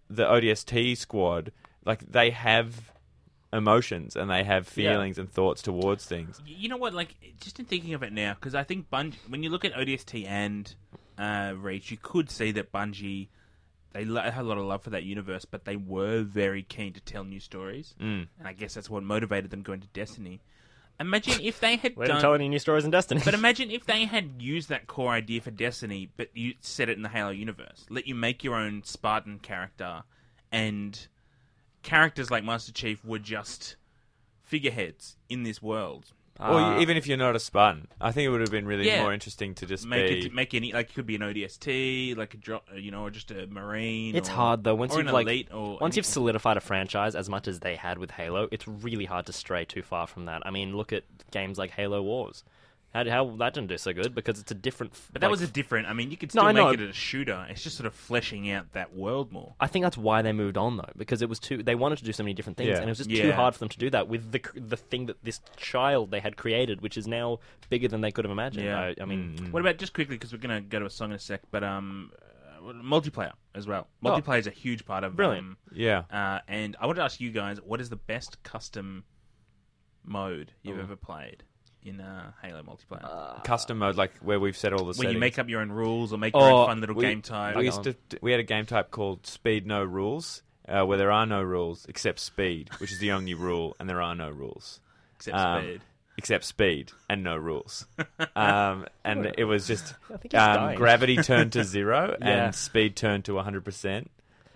ODST squad, like they have emotions and they have feelings and thoughts towards things. You know what? Like, just in thinking of it now, because I think when you look at ODST and Reach, you could see that Bungie they had a lot of love for that universe, but they were very keen to tell new stories, and I guess that's what motivated them going to Destiny. Imagine if they had We didn't tell done. any new stories in Destiny. But imagine if they had used that core idea for Destiny, but you set it in the Halo universe. Let you make your own Spartan character, and characters like Master Chief were just figureheads in this world. Or even if you're not a Spartan, I think it would have been really Yeah. more interesting to just Make any like it could be an ODST, like or just a Marine. It's or, hard though. Once or you've an elite, or once you've anything. solidified a franchise as much as they had with Halo, it's really hard to stray too far from that. I mean, look at games like Halo Wars. How that didn't do so good because it's a different. But that like, was a different. I mean, you could No, still I know. make it a shooter. It's just sort of fleshing out that world more. I think that's why they moved on though, because it was too. They wanted to do so many different things, Yeah. and it was just Yeah. too hard for them to do that with the thing that this child they had created, which is now bigger than they could have imagined. Yeah. I mean, What about just quickly because we're going to go to a song in a sec, but multiplayer as well. Multiplayer is a huge part of Brilliant. Yeah. and I wanted to ask you guys, what is the best custom mode you've ever played in Halo multiplayer? Custom mode, like where we've set all the Where settings. you make up your own rules or make your own fun little game type. We had a game type called Speed No Rules, where there are no rules except speed, which is the only rule, and there are no rules. Except speed. Except speed and no rules. And it was just I think he's dying. gravity turned to 0 Yeah. and speed turned to 100%.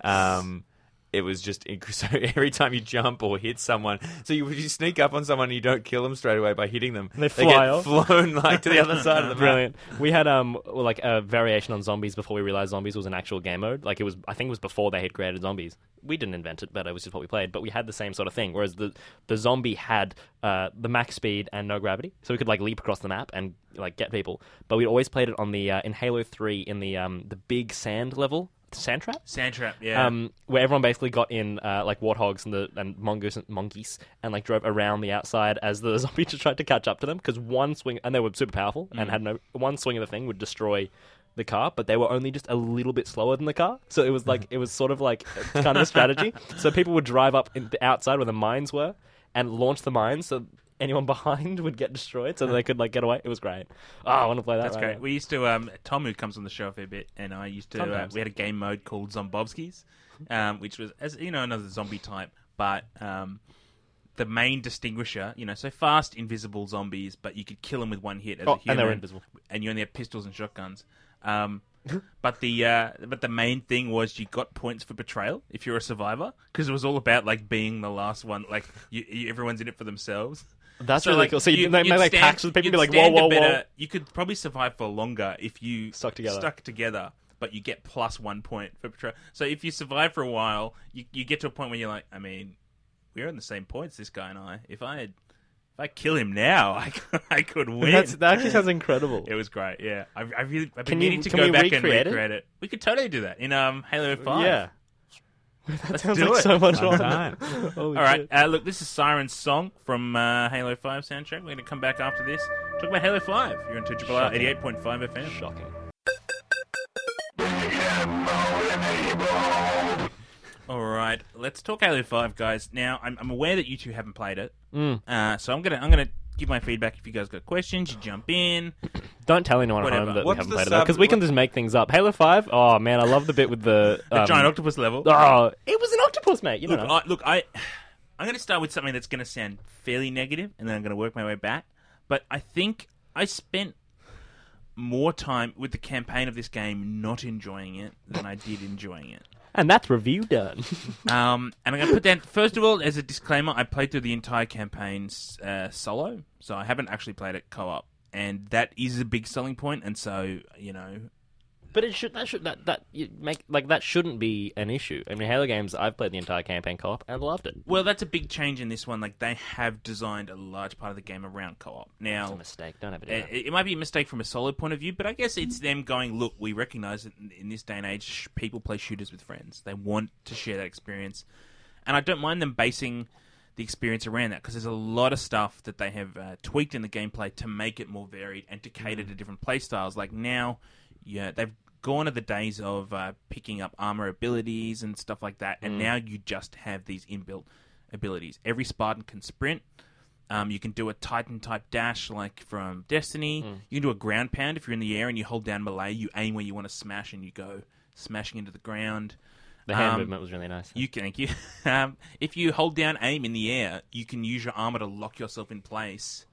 It was just so every time you jump or hit someone, so you sneak up on someone and you don't kill them straight away by hitting them. They fly get off. flown like to the other side of the map. Brilliant. We had like a variation on zombies before we realized zombies was an actual game mode. Like I think it was before they had created zombies. We didn't invent it, but it was just what we played. But we had the same sort of thing. Whereas the zombie had the max speed and no gravity, so we could like leap across the map and like get people. But we'd always played it on the in Halo 3 in the big sand level. Sand trap? Sand trap, yeah. Where everyone basically got in like warthogs and mongoose and like drove around the outside as the zombie just tried to catch up to them because one swing, and they were super powerful and had one swing of the thing would destroy the car, but they were only just a little bit slower than the car, so it was like it was sort of like kind of a strategy. So people would drive up in the outside where the mines were and launch the mines, so anyone behind would get destroyed, so that they could like get away. It was great. Oh, I want to play that. That's right great. now. We used to Tom, who comes on the show a fair bit, and I used to Sometimes. we had a game mode called Zombovskis, which was, as you know, another zombie type, but the main distinguisher, so fast, invisible zombies, but you could kill them with one hit as a human, and they were invisible. and you only had pistols and shotguns. But the main thing was you got points for betrayal if you're a survivor, because it was all about like being the last one. Like everyone's in it for themselves. That's So, really like, cool. So you you'd make like stand- packs with people, you'd be like, stand whoa, a whoa, better- whoa. You could probably survive for longer if you Stuck together. but you get plus 1 point for betrayal. So if you survive for a while, you get to a point where you're like, I mean, we're on the same points, this guy and I. If I kill him now, I could win. That actually sounds incredible. It was great, yeah. I've been Can you- meaning to can go we back and recreate it? recreate it. We could totally do that in Halo 5. Yeah. Let's Sounds do like it. so much Fun fun. time. Holy All right, shit. look, this is Siren's song from Halo 5 soundtrack. We're going to come back after this. Talk about Halo 5. You're on 2 R Shocking. 88.5 FM. Shocking. All right, let's talk Halo 5, guys. Now, I'm aware that you two haven't played it, so I'm gonna give my feedback. If you guys got questions, you jump in. Don't tell anyone at Whatever. home that What's we haven't the played it sub- because we can just make things up. Halo 5? Oh, man, I love the bit with the... The giant octopus level. Oh, it was an octopus, mate. You Look, know. I'm going to start with something that's going to sound fairly negative, and then I'm going to work my way back. But I think I spent more time with the campaign of this game not enjoying it than I did enjoying it. And that's review done. And I'm going to put down, first of all, as a disclaimer, I played through the entire campaign solo, so I haven't actually played it co-op. And that is a big selling point, and so, But that shouldn't be an issue. I mean, Halo games, I've played the entire campaign co-op and loved it. well, that's a big change in this one. Like, they have designed a large part of the game around co-op. Now, It's a mistake. Don't ever do that. It might be a mistake from a solid point of view, but I guess it's them going, look, we recognise that in this day and age, people play shooters with friends. They want to share that experience. And I don't mind them basing the experience around that, because there's a lot of stuff that they have tweaked in the gameplay to make it more varied and to cater to different play styles. Like now, they've gone to the days of picking up armor abilities and stuff like that, and now you just have these inbuilt abilities. Every Spartan can sprint. You can do a Titan-type dash like from Destiny. You can do a ground pound if you're in the air and you hold down melee. You aim where you want to smash and you go smashing into the ground. The hand movement was really nice. Thank you. If you hold down aim in the air, you can use your armor to lock yourself in place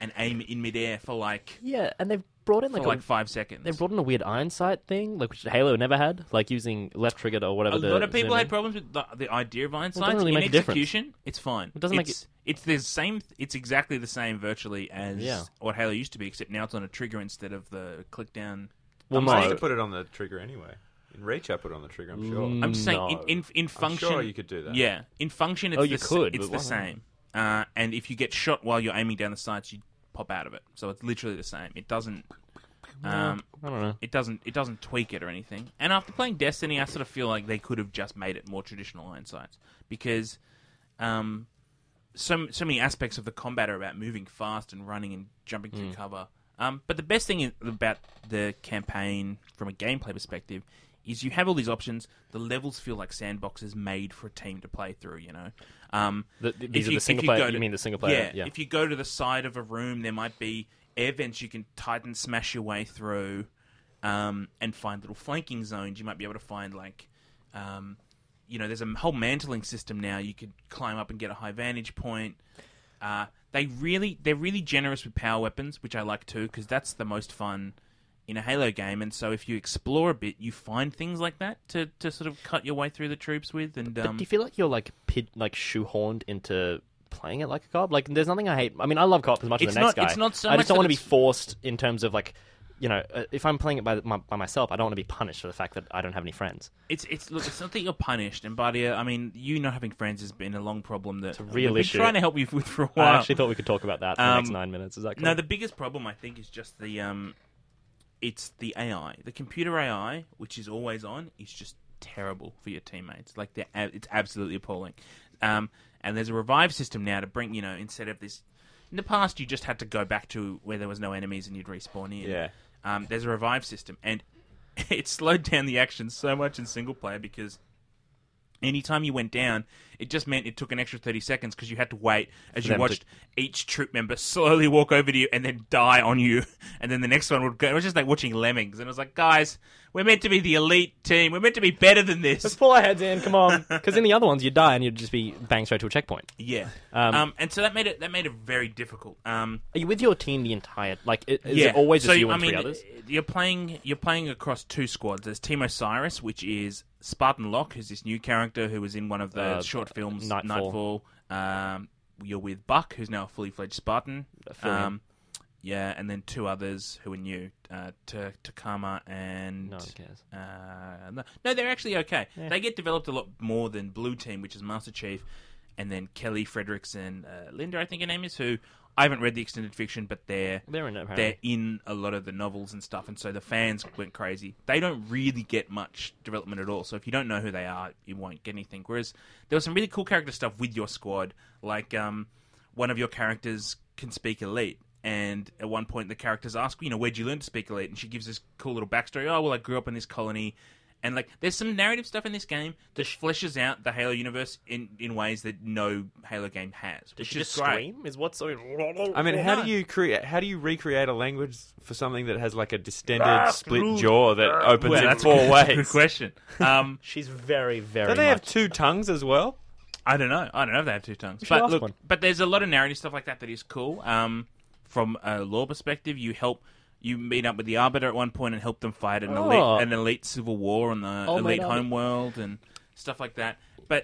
and aim in midair for like Yeah, and they've brought in for like, like 5 seconds. they've brought in a weird iron sight thing, like which Halo never had, like using left trigger or whatever. A lot of people zoom had in. problems with the idea of iron Well, it sights. doesn't really In make a difference. execution, it's fine. It doesn't make It's the same. It's exactly the same virtually as Yeah. what Halo used to be, except now it's on a trigger instead of the click down. Well, I used no. to put it on the trigger anyway. In Reach, I put it on the trigger. I'm sure. I'm just saying, No. in function, I'm sure you could do that. Yeah, in function, it's Oh, you could, It's but the why? same. And if you get shot while you're aiming down the sights, you pop out of it. So it's literally the same. It doesn't. I don't know. It doesn't tweak it or anything. And after playing Destiny, I sort of feel like they could have just made it more traditional iron sights because so many aspects of the combat are about moving fast and running and jumping through cover. But the best thing about the campaign from a gameplay perspective is you have all these options. The levels feel like sandboxes made for a team to play through, you know. These are the single player. You mean the single player? Yeah, if you go to the side of a room, there might be air vents you can Titan smash your way through and find little flanking zones. You might be able to find, like, there's a whole mantling system now. You could climb up and get a high vantage point. They're really generous with power weapons, which I like too, because that's the most fun in a Halo game. And so if you explore a bit, you find things like that to sort of cut your way through the troops with. And But do you feel like you're like shoehorned into playing it like a co-op? Like, there's nothing I hate. I mean, I love co-op as much as It's the next not- guy. it's not so I much just don't that want to be it's- forced in terms of like, if I'm playing it by myself, I don't want to be punished for the fact that I don't have any friends. It's not that you're punished, and Badia, I mean, you not having friends has been a long problem that a real we've issue. been trying to help you with for a I while. actually thought we could talk about that for the next 9 minutes. Is that cool? No, the biggest problem I think is just it's the AI. The computer AI, which is always on, is just terrible for your teammates. Like it's absolutely appalling. And there's a revive system now to bring, instead of this. In the past, you just had to go back to where there was no enemies and you'd respawn in. Yeah. There's a revive system, and it slowed down the action so much in single player because anytime you went down, it just meant it took an extra 30 seconds because you had to wait as you them watched each troop member slowly walk over to you and then die on you, and then the next one would go. It was just like watching Lemmings, and it was like, guys, we're meant to be the elite team. We're meant to be better than Let's this. pull our heads in. Come on, because in the other ones, you'd die and you'd just be banged straight to a checkpoint. Yeah. Um, And so that made it very difficult. Are you with your team the entire? Like, is it always just you and three others? You're playing across two squads. There's Team Osiris, which is Spartan Locke, who's this new character who was in one of the short films, Nightfall. You're with Buck, who's now a fully fledged Spartan. Fillion. Yeah, and then two others who are new, Takama and No one cares. no, they're actually okay. Yeah. They get developed a lot more than Blue Team, which is Master Chief, and then Kelly Frederickson, Linda, I think her name is, who I haven't read the extended fiction, but they're in it. Apparently. They're in a lot of the novels and stuff, and so the fans went crazy. They don't really get much development at all, so if you don't know who they are, you won't get anything. Whereas there was some really cool character stuff with your squad, like one of your characters can speak elite, and at one point the characters ask, where'd you learn to speak elite? And she gives this cool little backstory. Oh, well, I grew up in this colony. And like, there's some narrative stuff in this game that fleshes out the Halo universe in ways that no Halo game has. Does she which just is great. scream? Is what's so? I mean, how do you recreate a language for something that has like a distended split jaw that opens Well, in that's 4 a ways? good question. She's very, very. Do they have much- 2 tongues as well? I don't know if they have 2 tongues. should But ask look, one. but there's a lot of narrative stuff like that is cool. From a lore perspective, you meet up with the Arbiter at one point and help them fight an elite civil war on the elite homeworld and stuff like that. But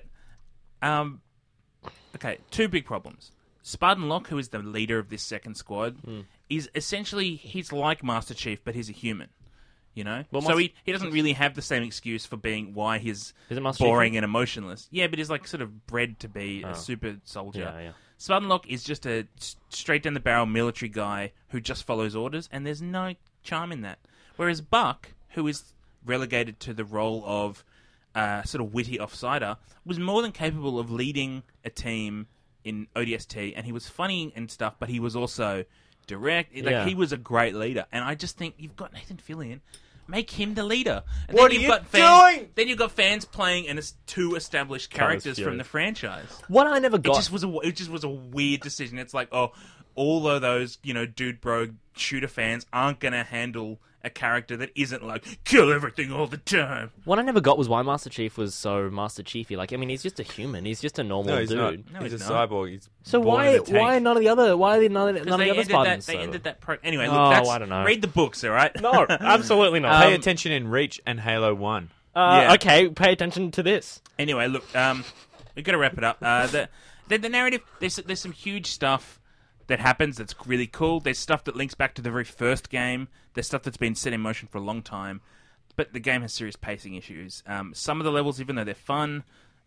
okay, 2 big problems. Spartan Locke, who is the leader of this second squad, is essentially, he's like Master Chief, but he's a human. Well, so he doesn't really have the same excuse for being why he's Is it Master boring Chief? and emotionless. Yeah, but he's like sort of bred to be a super soldier. Yeah. Spartan Locke is just a straight down the barrel military guy who just follows orders, and there's no charm in that. Whereas Buck, who is relegated to the role of sort of witty offsider, was more than capable of leading a team in ODST, and he was funny and stuff, but he was also direct. Yeah. He was a great leader, and I just think you've got Nathan Fillion. Make him the leader. And What then are you've you got fans, doing? Then you've got fans playing and it's 2 established characters Fury. from the franchise. What I never It got. just was a weird decision. It's like, all of those, dude bro shooter fans aren't going to handle a character that isn't like, kill everything all the time. What I never got was why Master Chief was so Master Chiefy. Like, I mean, he's just a human. He's just a normal No, he's dude. not. No, he's he's a not. cyborg. He's So born in a tank. why none of the other Because other they ended Spartans? that, they ended that Anyway, Oh, look, that's, I don't know. read the books, all right? No, absolutely not. Pay attention in Reach and Halo 1. Yeah. Okay, pay attention to this. Anyway, look, we've got to wrap it up. The narrative, there's some huge stuff that happens that's really cool. There's stuff that links back to the very first game. There's stuff that's been set in motion for a long time. But the game has serious pacing issues. Some of the levels, even though they're fun,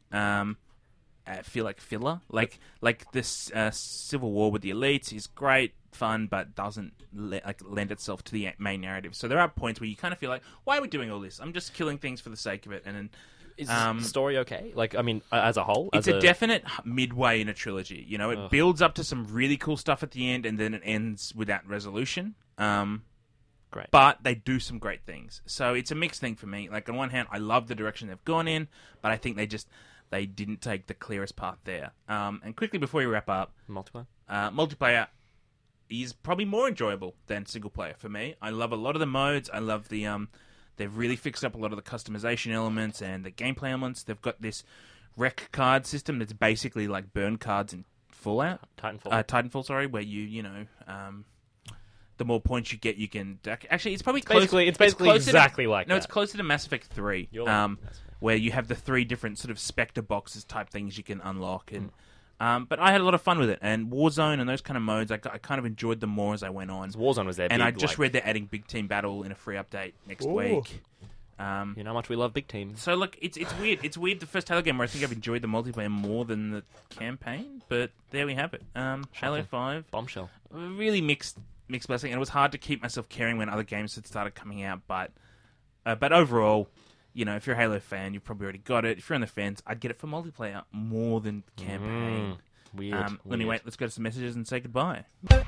feel like filler. Like this Civil War with the elites is great, fun, but doesn't lend itself to the main narrative. So there are points where you kind of feel like, why are we doing all this? I'm just killing things for the sake of it. And then Is the story okay? Like, I mean, as a whole? it's a definite midway in a trilogy. It builds up to some really cool stuff at the end, and then it ends without resolution. Great. But they do some great things. So it's a mixed thing for me. Like, on one hand, I love the direction they've gone in, but I think they didn't take the clearest path there. And quickly before we wrap up, Multiplayer? multiplayer is probably more enjoyable than single player for me. I love a lot of the modes. I love the they've really fixed up a lot of the customization elements and the gameplay elements. They've got this rec card system that's basically like burn cards in Fallout. Titanfall. Sorry, where the more points you get, you can... Actually, it's probably close... It's basically closer exactly to, like No, that. it's closer to Mass Effect 3, You're like Mass Effect. where you have the 3 different sort of Spectre boxes type things you can unlock. And but I had a lot of fun with it. And Warzone and those kind of modes, I kind of enjoyed them more as I went on. Warzone was there. And I just read they're adding Big Team Battle in a free update next week. You know how much we love big teams. So, look, it's weird. It's weird the first Halo game where I think I've enjoyed the multiplayer more than the campaign. But there we have it. Halo 5. Bombshell. Really mixed blessing, and it was hard to keep myself caring when other games had started coming out. But overall, if you're a Halo fan, you've probably already got it. If you're on the fence, I'd get it for multiplayer more than campaign. Weird. Anyway, let's go to some messages and say goodbye.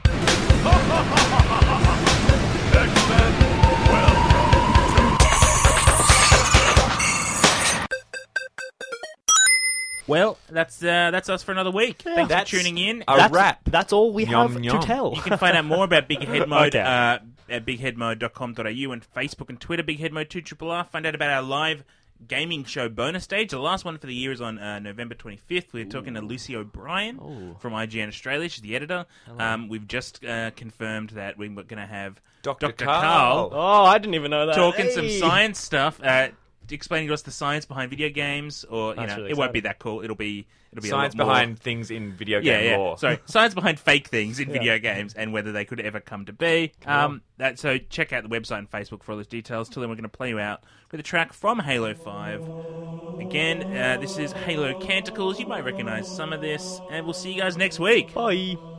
Well, that's us for another week. Thanks That's for tuning in. a wrap. That's all we Yum, have yum. to tell. You can find out more about Big Head Mode Okay. at bigheadmode.com.au and Facebook and Twitter, Big Head Mode 2RRR. Find out about our live gaming show bonus stage. The last one for the year is on November 25th. We're talking to Lucy O'Brien from IGN Australia. She's the editor. We've just confirmed that we're going to have Dr. Carl Oh, I didn't even know that. talking some Hey. science stuff, explaining to us the science behind video games, or That's really it won't be exciting. that cool. It'll be Science a lot more... behind things in video game yeah. lore. Sorry, science behind fake things in video games and whether they could ever come to be. So check out the website and Facebook for all those details. Till then, we're going to play you out with a track from Halo 5. Again, this is Halo Canticles. You might recognize some of this, and we'll see you guys next week. Bye.